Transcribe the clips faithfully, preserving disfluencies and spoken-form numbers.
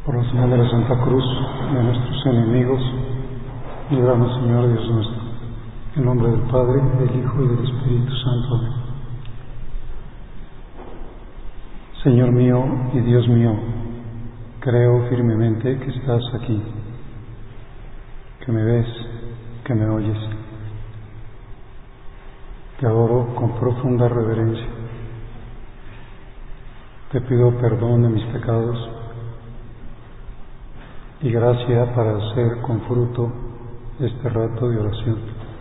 Por la señal de la Santa Cruz de nuestros enemigos, líbranos, Señor Dios nuestro, en nombre del Padre, del Hijo y del Espíritu Santo. Amén. Señor mío y Dios mío, creo firmemente que estás aquí, que me ves, que me oyes. Te adoro con profunda reverencia. Te pido perdón de mis pecados y gracia para hacer con fruto este rato de oración.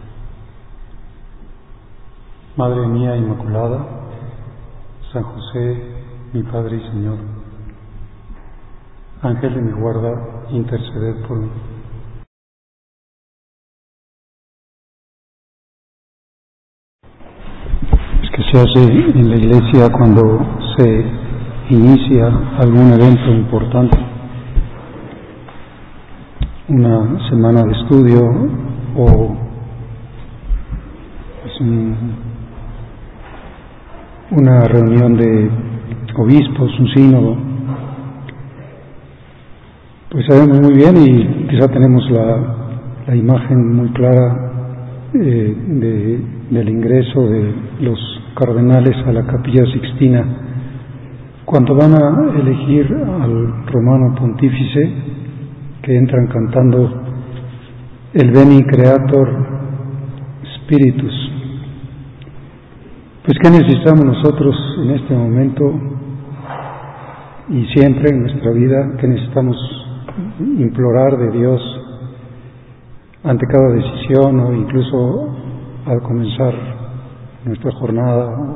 Madre mía Inmaculada, San José, mi Padre y Señor, Ángel de mi guarda, interceded por mí. Es que se hace en la Iglesia cuando se inicia algún evento importante, una semana de estudio o pues, un, una reunión de obispos, un sínodo. Pues sabemos muy bien y quizá tenemos la, la imagen muy clara eh, de, del ingreso de los cardenales a la Capilla Sixtina cuando van a elegir al romano pontífice, que entran cantando el Veni Creator Spiritus. Pues ¿qué necesitamos nosotros en este momento y siempre en nuestra vida? ¿Qué necesitamos implorar de Dios ante cada decisión o incluso al comenzar nuestra jornada,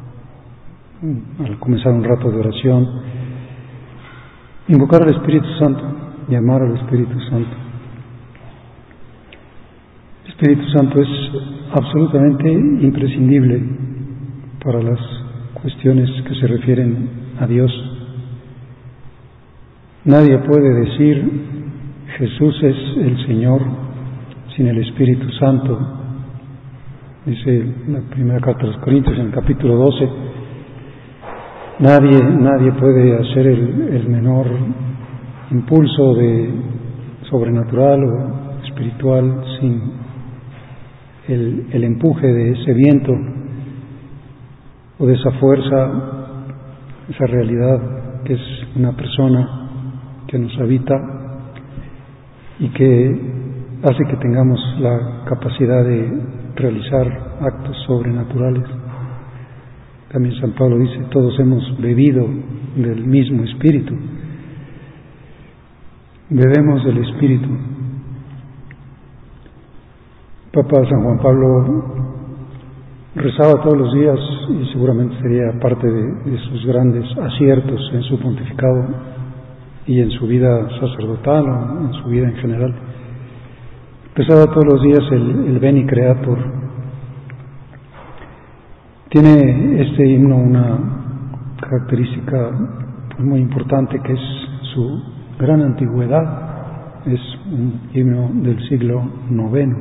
al comenzar un rato de oración? Invocar al Espíritu Santo, llamar al Espíritu Santo. El Espíritu Santo es absolutamente imprescindible para las cuestiones que se refieren a Dios. Nadie puede decir Jesús es el Señor sin el Espíritu Santo. Dice la primera carta a los Corintios en el capítulo doce, nadie, nadie puede hacer el, el menor impulso de sobrenatural o espiritual sin el, el empuje de ese viento o de esa fuerza, esa realidad que es una persona que nos habita y que hace que tengamos la capacidad de realizar actos sobrenaturales. También San Pablo dice, todos hemos bebido del mismo Espíritu. Bebemos del Espíritu. Papa San Juan Pablo rezaba todos los días y seguramente sería parte de, de sus grandes aciertos en su pontificado y en su vida sacerdotal o en su vida en general. Rezaba todos los días el, el Veni Creator. Tiene este himno una característica muy importante, que es su gran antigüedad. Es un himno del siglo noveno.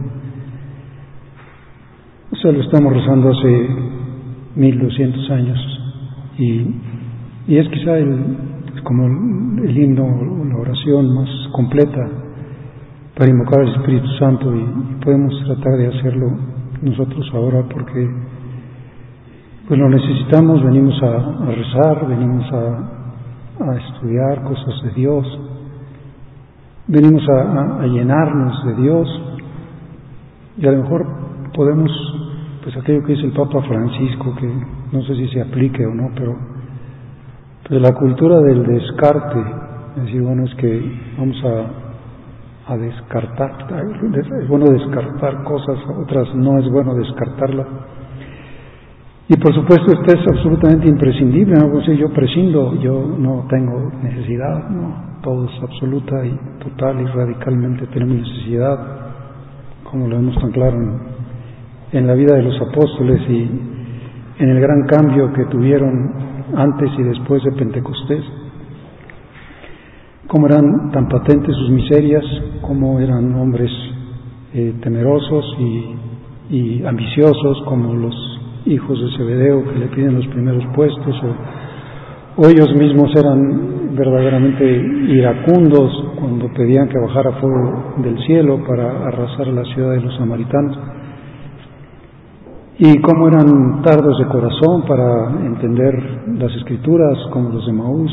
O sea, lo estamos rezando hace mil doscientos años y, y es quizá el, como el, el himno o la oración más completa para invocar al Espíritu Santo, y, y podemos tratar de hacerlo nosotros ahora porque pues lo necesitamos. Venimos a, a rezar, venimos a, a estudiar cosas de Dios, venimos a, a, a llenarnos de Dios, y a lo mejor podemos, pues aquello que dice el Papa Francisco, que no sé si se aplique o no, pero pues la cultura del descarte, es decir, bueno, es que vamos a, a descartar, es bueno descartar cosas, otras no es bueno descartarlas. Y por supuesto esto es absolutamente imprescindible, ¿no? Pues, yo prescindo, yo no tengo necesidad, no, todo es absoluta y total y radicalmente tenemos necesidad, como lo vemos tan claro en, en la vida de los apóstoles y en el gran cambio que tuvieron antes y después de Pentecostés, cómo eran tan patentes sus miserias, cómo eran hombres eh, temerosos y, y ambiciosos, como los hijos de Zebedeo que le piden los primeros puestos, o, o ellos mismos eran verdaderamente iracundos cuando pedían que bajara fuego del cielo para arrasar la ciudad de los samaritanos, y cómo eran tardos de corazón para entender las escrituras, como los de Maús,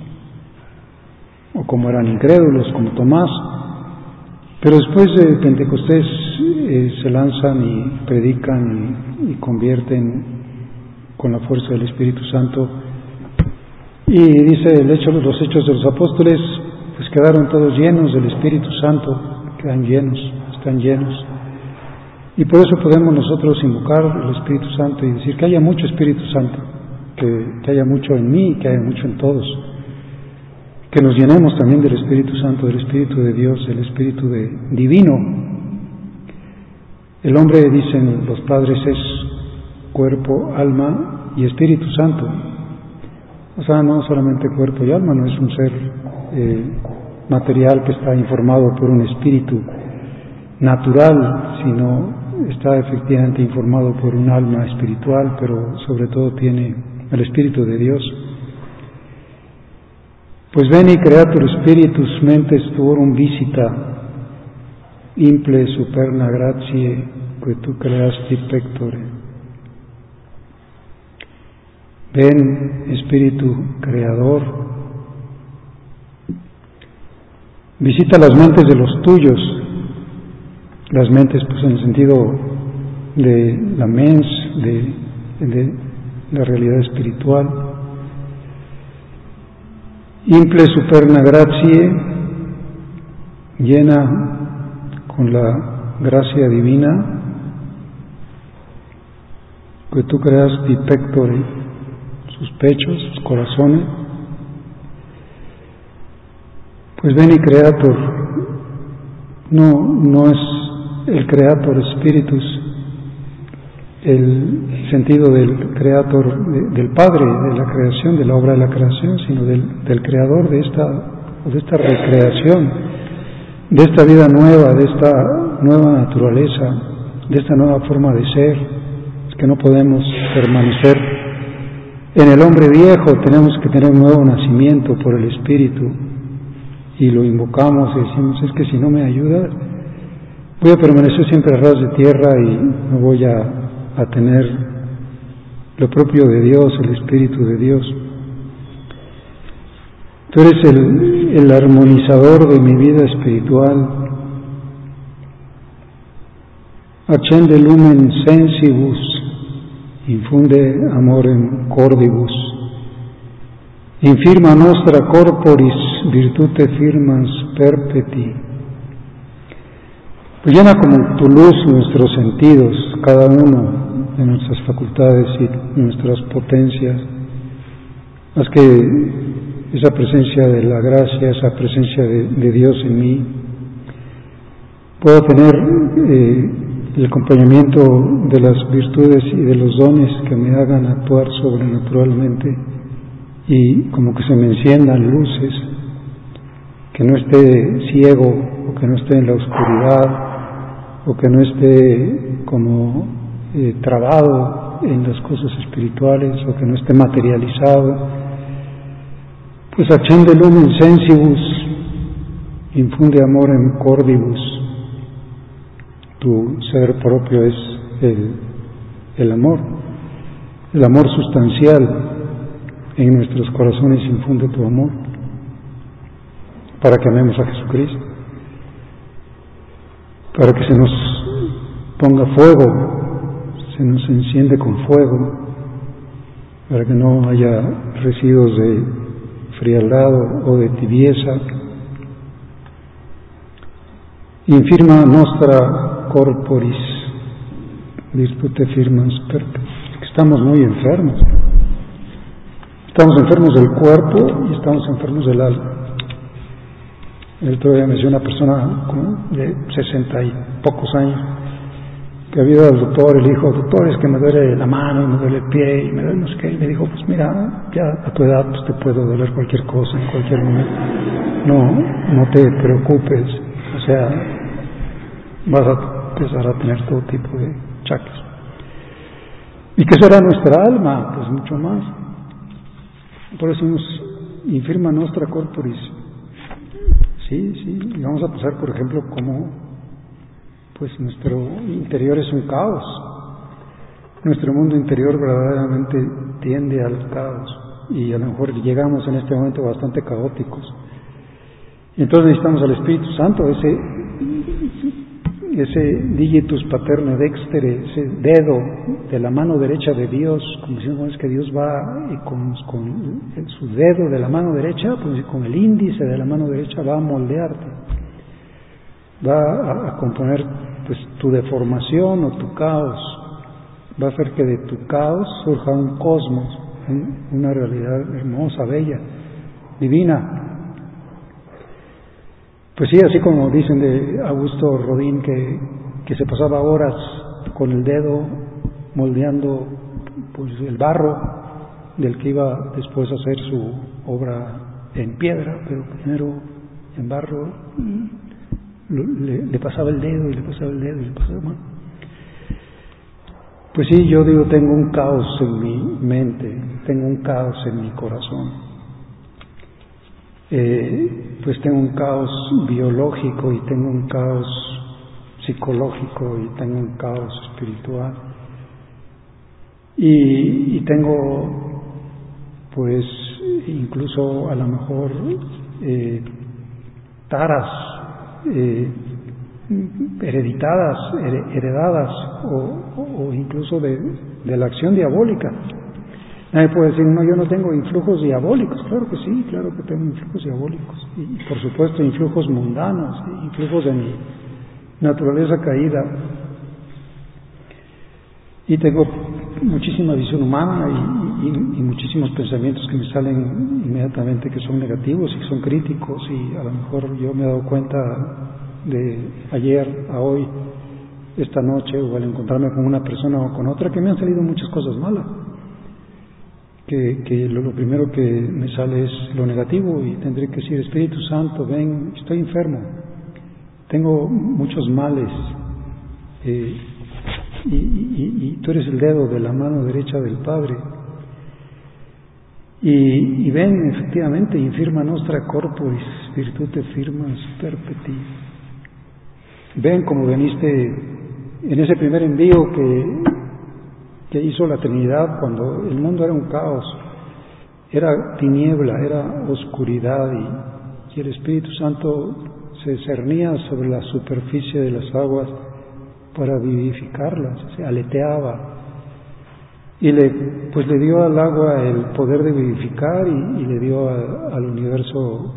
o como eran incrédulos, como Tomás. Pero después de Pentecostés eh, se lanzan y predican y, y convierten con la fuerza del Espíritu Santo. Y dice el hecho, los hechos de los apóstoles, pues quedaron todos llenos del Espíritu Santo, quedan llenos, están llenos. Y por eso podemos nosotros invocar el Espíritu Santo y decir que haya mucho Espíritu Santo, que, que haya mucho en mí, que haya mucho en todos. Que nos llenemos también del Espíritu Santo, del Espíritu de Dios, del Espíritu de, divino. El hombre, dicen los padres, es cuerpo, alma y Espíritu Santo. O sea, no solamente cuerpo y alma, no es un ser eh, material que está informado por un espíritu natural, sino está efectivamente informado por un alma espiritual, pero sobre todo tiene el Espíritu de Dios. Pues veni creatur spiritus mentes tuorum visita, imple superna gratiae, que tu creasti pectore. Ven, Espíritu Creador, visita las mentes de los tuyos, las mentes pues en el sentido de la mens, de, de la realidad espiritual. Imple superna gratiae, llena con la gracia divina, que tú creasti pectore, sus pechos, sus corazones. Pues veni creator, no, no es el creator spiritus, el sentido del creator, de, del Padre, de la creación, de la obra de la creación, sino del, del creador de esta, de esta recreación, de esta vida nueva, de esta nueva naturaleza, de esta nueva forma de ser. Es que no podemos permanecer en el hombre viejo, tenemos que tener un nuevo nacimiento por el Espíritu, y lo invocamos y decimos, es que si no me ayuda, voy a permanecer siempre a ras de tierra y no voy a, a tener lo propio de Dios, el Espíritu de Dios. Tú eres el, el armonizador de mi vida espiritual. Accende lumen sensibus, infunde amorem cordibus, infirma nostra corporis virtute firmans perpeti. Pues llena como tu luz nuestros sentidos, cada uno de nuestras facultades y nuestras potencias, haz que esa presencia de la gracia, esa presencia de, de Dios en mí, pueda tener eh, el acompañamiento de las virtudes y de los dones que me hagan actuar sobrenaturalmente, y como que se me enciendan luces, que no esté ciego o que no esté en la oscuridad o que no esté como eh, trabado en las cosas espirituales o que no esté materializado. Pues accende lumen sensibus, infunde amorem cordibus. Tu ser propio es el, el amor, el amor sustancial. En nuestros corazones infunde tu amor para que amemos a Jesucristo, para que se nos ponga fuego, se nos enciende con fuego, para que no haya residuos de frialdad o de tibieza. Infirma nostra corporis virtute firmans perpeti. Estamos muy enfermos. Estamos enfermos del cuerpo y estamos enfermos del alma. El otro día me decía una persona de sesenta y pocos años que había ido al doctor y le dijo, doctor, es que me duele la mano y me duele el pie y me duele no sé qué. Y me dijo, pues mira, ya a tu edad pues te puede doler cualquier cosa en cualquier momento. No, no te preocupes. O sea, vas a empezar a tener todo tipo de achaques. ¿Y qué será nuestra alma? Pues mucho más. Por eso hemos infirma nostra corporis. Sí, sí, y vamos a pasar, por ejemplo, como pues nuestro interior es un caos. Nuestro mundo interior verdaderamente tiende al caos y a lo mejor llegamos en este momento bastante caóticos. Y entonces necesitamos al Espíritu Santo, ese ese digitus paterne dextere, ese dedo de la mano derecha de Dios, como decimos, es que Dios va y con, con el, su dedo de la mano derecha, pues con el índice de la mano derecha va a moldearte, va a, a componer pues tu deformación o tu caos, va a hacer que de tu caos surja un cosmos, un, una realidad hermosa, bella, divina. Pues sí, así como dicen de Augusto Rodin que, que se pasaba horas con el dedo moldeando pues el barro del que iba después a hacer su obra en piedra, pero primero en barro, le, le pasaba el dedo y le pasaba el dedo y le pasaba mano. Pues sí, yo digo, tengo un caos en mi mente, tengo un caos en mi corazón. Eh, pues tengo un caos biológico y tengo un caos psicológico y tengo un caos espiritual y, y tengo pues incluso a lo mejor eh, taras eh, hereditadas, heredadas o, o incluso de, de la acción diabólica. Nadie puede decir, no, yo no tengo influjos diabólicos. Claro que sí, claro que tengo influjos diabólicos. Y, y por supuesto influjos mundanos, influjos de mi naturaleza caída. Y tengo muchísima visión humana y, y, y muchísimos pensamientos que me salen inmediatamente que son negativos y que son críticos. Y a lo mejor yo me he dado cuenta de ayer a hoy, esta noche, o al encontrarme con una persona o con otra, que me han salido muchas cosas malas. Que, que lo, lo primero que me sale es lo negativo y tendré que decir, Espíritu Santo, ven, estoy enfermo, tengo muchos males eh, y, y, y tú eres el dedo de la mano derecha del Padre y, y ven, efectivamente, infirma nostra corporis virtute firmas perpeti. Ven como veniste en ese primer envío que que hizo la Trinidad cuando el mundo era un caos, era tiniebla, era oscuridad y, y el Espíritu Santo se cernía sobre la superficie de las aguas para vivificarlas, se aleteaba y le, pues le dio al agua el poder de vivificar y, y le dio a, al universo,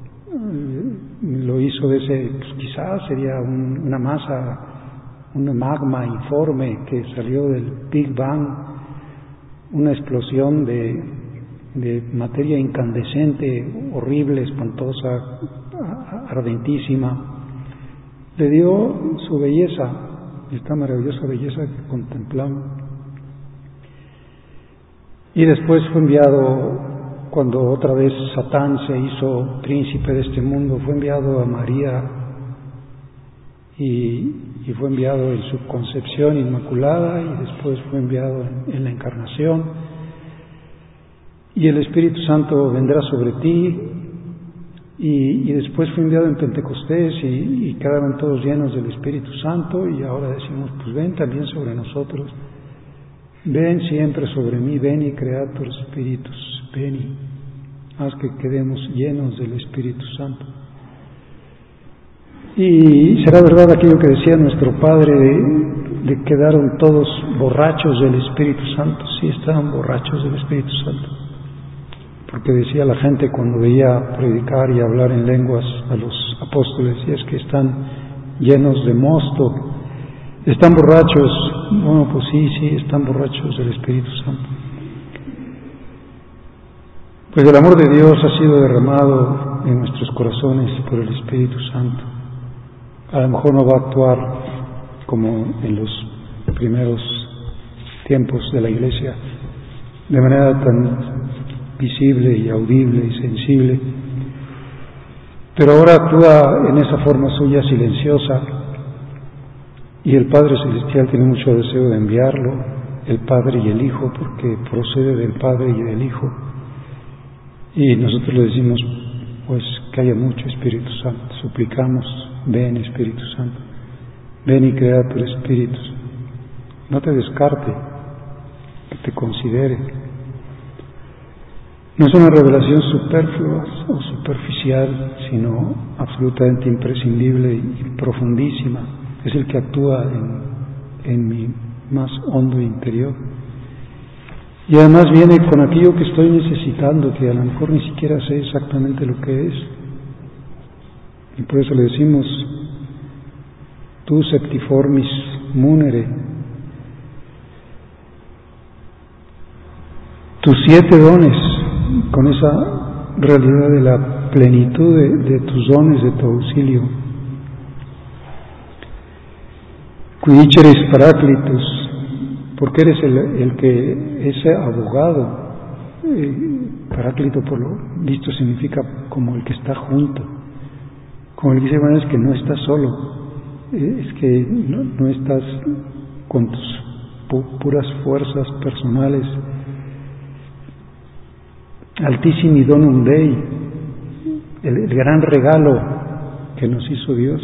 lo hizo de ese, pues quizás sería un, una masa, un magma informe que salió del Big Bang, una explosión de, de materia incandescente, horrible, espantosa, ardentísima. Le dio su belleza, esta maravillosa belleza que contemplamos. Y después fue enviado, cuando otra vez Satán se hizo príncipe de este mundo, fue enviado a María y y fue enviado en su concepción inmaculada y después fue enviado en, en la encarnación y el Espíritu Santo vendrá sobre ti y, y después fue enviado en Pentecostés y, y quedaron todos llenos del Espíritu Santo y ahora decimos, pues ven también sobre nosotros, ven siempre sobre mí, veni Creator Spiritus, veni, haz que quedemos llenos del Espíritu Santo. Y será verdad aquello que decía nuestro Padre de, de quedaron todos borrachos del Espíritu Santo. Sí, estaban borrachos del Espíritu Santo. Porque decía la gente cuando veía predicar y hablar en lenguas a los apóstoles, y es que están llenos de mosto, están borrachos. Bueno, pues sí, sí, están borrachos del Espíritu Santo. Pues el amor de Dios ha sido derramado en nuestros corazones por el Espíritu Santo. A lo mejor no va a actuar como en los primeros tiempos de la Iglesia, de manera tan visible y audible y sensible, pero ahora actúa en esa forma suya silenciosa y el Padre Celestial tiene mucho deseo de enviarlo, el Padre y el Hijo, porque procede del Padre y del Hijo, Y nosotros le decimos, pues, que haya mucho Espíritu Santo. Suplicamos, ven Espíritu Santo, ven y crea tu Espíritu. No te descarte, que te considere. No es una revelación superflua o superficial, sino absolutamente imprescindible y profundísima. Es el que actúa en, en mi más hondo interior. Y además viene con aquello que estoy necesitando, que a lo mejor ni siquiera sé exactamente lo que es. Y por eso le decimos, tu septiformis munere, tus siete dones, con esa realidad de la plenitud de, de tus dones, de tu auxilio. Quidiceres Paráclitos, porque eres el, el que es abogado. Eh, paráclito, por lo visto, significa como el que está junto. Como el que dice, bueno, es que no estás solo, eh, es que no, no estás con tus pu- puras fuerzas personales. Altissimi donum Dei, el, el gran regalo que nos hizo Dios.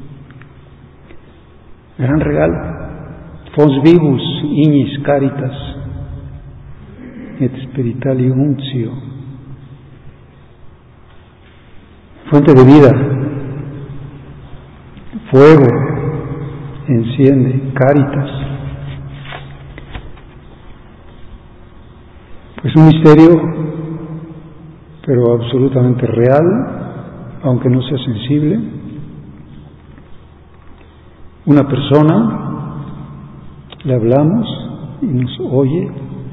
Gran regalo. Fons vivus ignis caritas et spiritali untio. Fuente de vida, fuego, enciende, caritas. Pues un misterio, pero absolutamente real, aunque no sea sensible. Una persona, le hablamos y nos oye,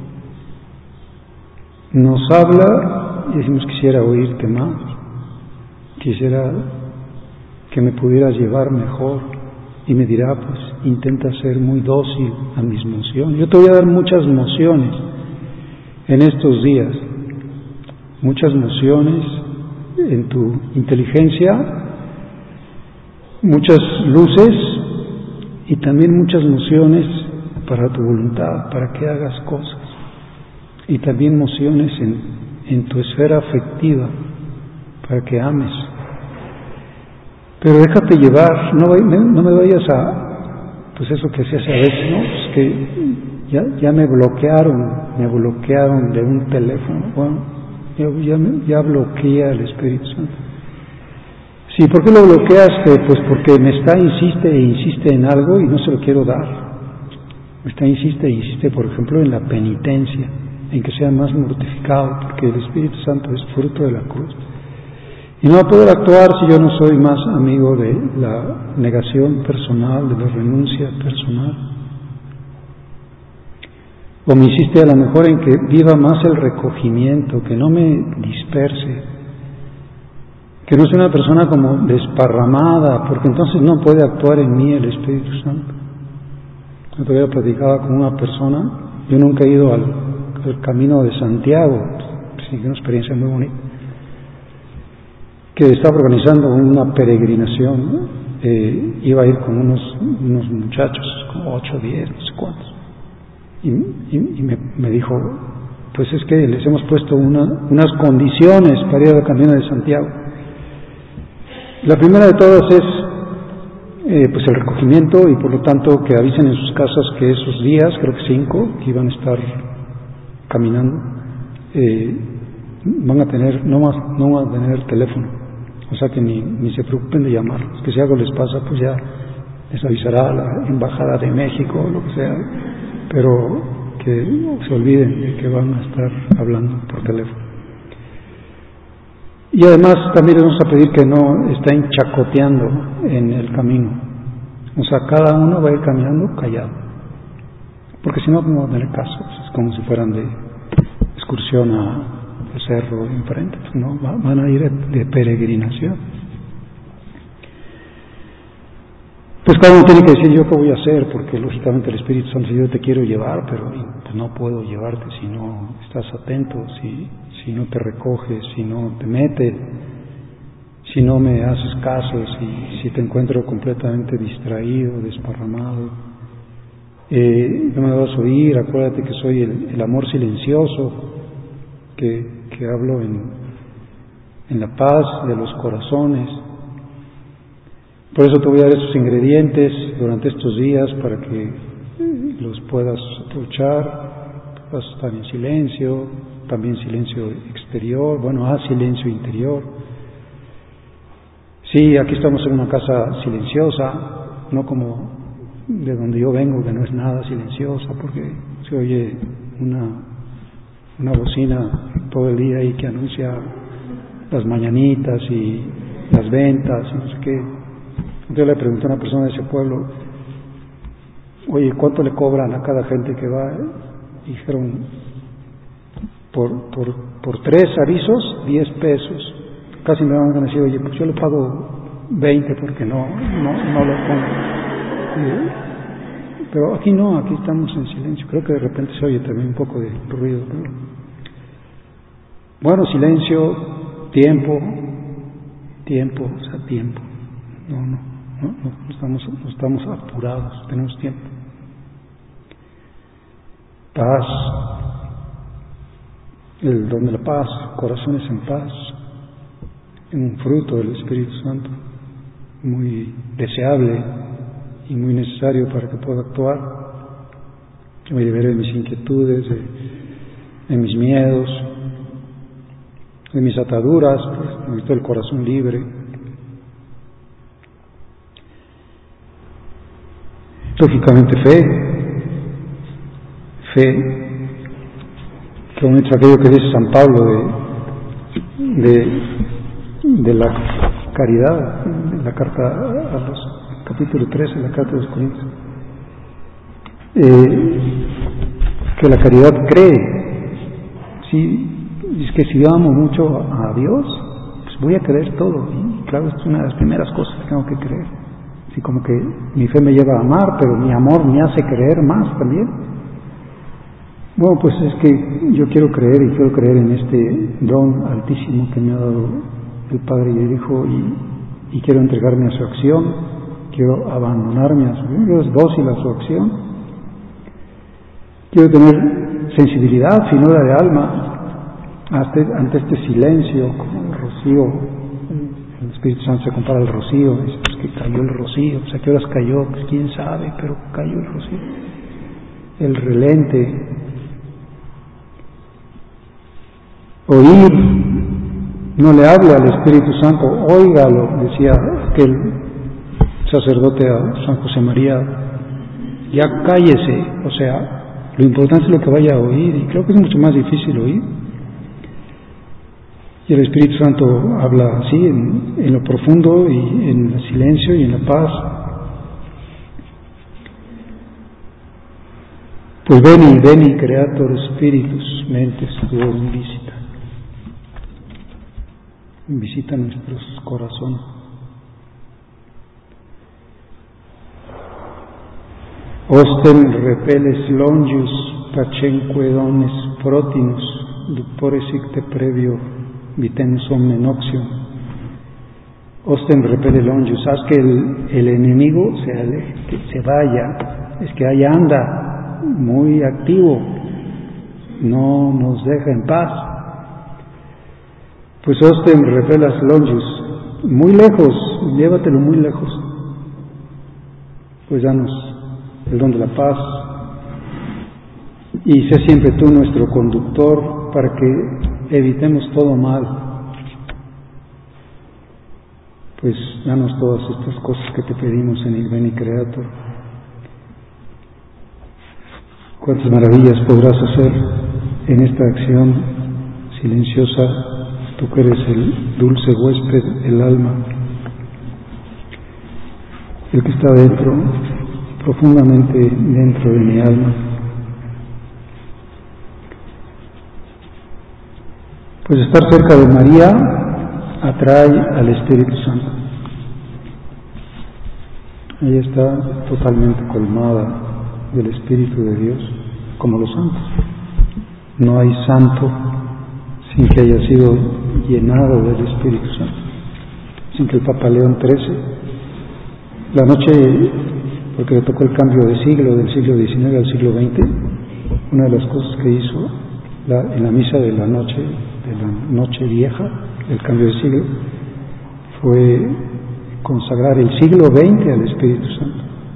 nos habla y decimos, quisiera oírte más, quisiera que me pudieras llevar mejor, y me dirá, pues intenta ser muy dócil a mis mociones. Yo te voy a dar muchas mociones en estos días, muchas mociones en tu inteligencia, muchas luces y también muchas mociones para tu voluntad, para que hagas cosas, y también mociones en, en tu esfera afectiva, para que ames. Pero déjate llevar, no, no me vayas a, pues eso que se hace a veces, ¿no? Pues que ya, ya me bloquearon, me bloquearon de un teléfono, bueno, ya, ya, me, ya bloqueé al Espíritu Santo. Sí, ¿por qué lo bloqueaste? Pues porque me está, insiste e insiste en algo y no se lo quiero dar. Está, insiste e insiste, por ejemplo, en la penitencia, en que sea más mortificado, porque el Espíritu Santo es fruto de la cruz. Y no va a poder actuar si yo no soy más amigo de la negación personal, de la renuncia personal. O me insiste a lo mejor en que viva más el recogimiento, que no me disperse, que no sea una persona como desparramada, porque entonces no puede actuar en mí el Espíritu Santo. Yo todavía platicaba con una persona, yo nunca he ido al, al Camino de Santiago, sí, una experiencia muy bonita, que estaba organizando una peregrinación, ¿no? eh, iba a ir con unos, unos muchachos, como ocho, diez, no sé cuántos, y, y, y me, me dijo, pues es que les hemos puesto una, unas condiciones para ir al Camino de Santiago. La primera de todas es Eh, pues el recogimiento, y por lo tanto que avisen en sus casas que esos días, creo que cinco, que iban a estar caminando, eh, van a tener, no más, no van a tener teléfono, o sea que ni, ni se preocupen de llamarlos, que si algo les pasa pues ya les avisará la Embajada de México o lo que sea, pero que se olviden de que van a estar hablando por teléfono. Y además también les vamos a pedir que no estén chacoteando en el camino. O sea, cada uno va a ir caminando callado. Porque si no, no va a tener caso. Es como si fueran de excursión al cerro enfrente. ¿No? Van a ir de peregrinación. Pues cada uno tiene que decir, yo qué voy a hacer, porque lógicamente el Espíritu Santo dice, yo te quiero llevar, pero pues no puedo llevarte si no estás atento, si, si no te recoges, si no te metes, si no me haces caso, si, si te encuentro completamente distraído, desparramado. Eh, no me vas a oír, acuérdate que soy el, el amor silencioso, que, que hablo en, en la paz de los corazones. Por eso te voy a dar estos ingredientes durante estos días para que los puedas aprovechar, puedas estar en silencio, también silencio exterior, bueno, haz silencio interior. Sí, aquí estamos en una casa silenciosa, no como de donde yo vengo, que no es nada silenciosa, porque se oye una, una bocina todo el día ahí que anuncia las mañanitas y las ventas y no sé qué. Entonces le pregunté a una persona de ese pueblo, oye, ¿cuánto le cobran a cada gente que va? Y dijeron, por, por, por tres avisos, diez pesos. Casi me van a decir, oye, pues yo le pago veinte porque no, no, no lo pongo. ¿Sí? Pero aquí no, aquí estamos en silencio. Creo que de repente se oye también un poco de ruido. Pero... Bueno, silencio, tiempo, tiempo, o sea, tiempo. No, no, no, no, no estamos, no estamos apurados, tenemos tiempo. Paz, el don de la paz, corazones en paz, un fruto del Espíritu Santo, muy deseable y muy necesario para que pueda actuar. Que me libere de mis inquietudes, de, de mis miedos, de mis ataduras, pues necesito el corazón libre. Lógicamente fe, fe, que es aquello que dice San Pablo de, de, de la caridad, en la carta a los capítulo trece, la carta de los Corintios, eh, que la caridad cree. Sí, es que si yo amo mucho a Dios, pues voy a creer todo, y claro, esto es una de las primeras cosas que tengo que creer. Así como que mi fe me lleva a amar, pero mi amor me hace creer más también. Bueno, pues es que yo quiero creer y quiero creer en este don altísimo que me ha dado el Padre y el Hijo, y, y quiero entregarme a su acción, quiero abandonarme a su acción, quiero ser dócil a su acción, quiero tener sensibilidad, finura de alma ante, ante este silencio, como el rocío. El Espíritu Santo se compara al rocío, dice, pues que cayó el rocío, o sea, ¿qué horas cayó? Pues quién sabe, pero cayó el rocío. El relente. Oír, no le hable al Espíritu Santo, óigalo, decía aquel sacerdote a San José María, ya cállese, o sea, lo importante es lo que vaya a oír, y creo que es mucho más difícil oír. Y el Espíritu Santo habla así, en, en lo profundo y en el silencio y en la paz. Pues veni, veni, creator spiritus, mentes, Dios visita. Visita nuestros corazones. Ostem repeles longius, pacenque dones protinus, ductore sicte previo, vitenus omne noxium. Ostem repele longius, haz que el, el enemigo se aleje, que se vaya, es que ahí anda, muy activo, no nos deja en paz. Pues ostem repelas longius, muy lejos, llévatelo muy lejos. Pues danos el don de la paz, y sé siempre tú nuestro conductor para que evitemos todo mal. Pues danos todas estas cosas que te pedimos en el Veni Creator. Cuántas maravillas podrás hacer en esta acción silenciosa, tú que eres el dulce huésped, el alma, el que está dentro, profundamente dentro de mi alma. Pues estar cerca de María atrae al Espíritu Santo. Ella está totalmente colmada del Espíritu de Dios, como los santos. No hay santo sin que haya sido llenado del Espíritu Santo, sin que el Papa León trece, la noche, porque le tocó el cambio de siglo, del siglo diecinueve al siglo veinte, una de las cosas que hizo la, en la misa de la noche, de la noche vieja, el cambio de siglo, fue consagrar el siglo veinte al Espíritu Santo.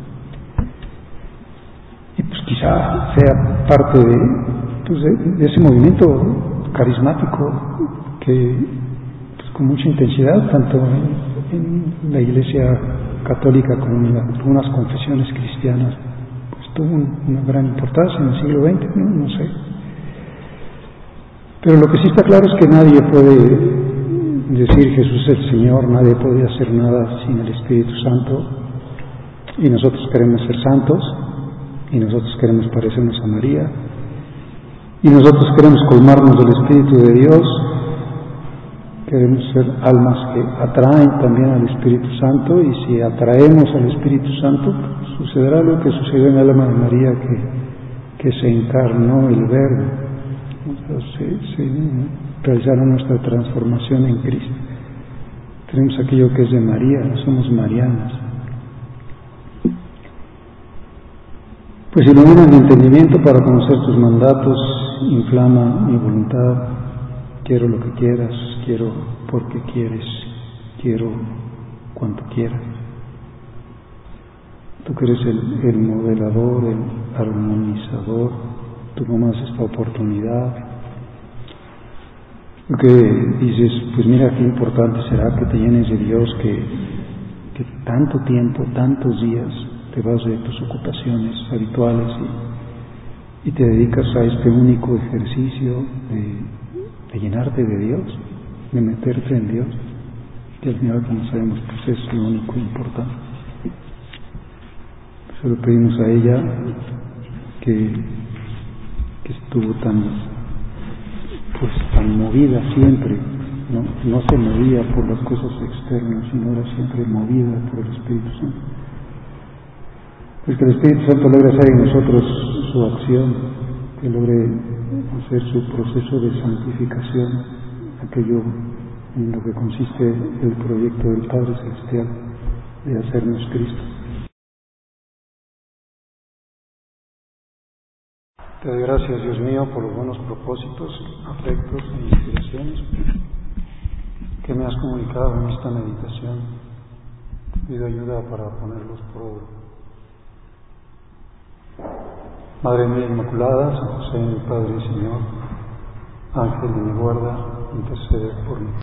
Y pues quizá sea parte de, pues de, de ese movimiento carismático que pues, con mucha intensidad, tanto en, en la Iglesia católica como en algunas confesiones cristianas, pues tuvo un, una gran importancia en el siglo veinte, no, no sé. Pero lo que sí está claro es que nadie puede decir Jesús es el Señor, nadie puede hacer nada sin el Espíritu Santo, y nosotros queremos ser santos, y nosotros queremos parecernos a María, y nosotros queremos colmarnos del Espíritu de Dios, queremos ser almas que atraen también al Espíritu Santo, y si atraemos al Espíritu Santo, pues sucederá lo que sucedió en el alma de María, que, que se encarnó el Verbo, o sea, se, se realizaron nuestra transformación en Cristo. Tenemos aquello que es de María, somos marianas. Pues ilumina mi entendimiento para conocer tus mandatos, inflama mi voluntad, quiero lo que quieras, quiero porque quieres, quiero cuanto quieras. Tú que eres el, el modelador, el armonizador, tú tomas esta oportunidad. Que dices, pues mira qué importante será que te llenes de Dios, que, que tanto tiempo, tantos días te vas de tus ocupaciones habituales y, y te dedicas a este único ejercicio de, de llenarte de Dios, de meterte en Dios, que al final, como sabemos, pues es lo único importante. Se lo pedimos a ella que, que estuvo tan pues tan movida siempre, ¿no? No se movía por las cosas externas, sino era siempre movida por el Espíritu Santo. Pues que el Espíritu Santo logre hacer en nosotros su acción, que logre hacer su proceso de santificación, aquello en lo que consiste el proyecto del Padre Celestial de hacernos Cristo. Te doy gracias, Dios mío, por los buenos propósitos, afectos e inspiraciones que me has comunicado en esta meditación. Te pido ayuda para ponerlos por obra. Madre mía Inmaculada, San José, mi Padre y Señor, Ángel de mi guarda, intercede por mí.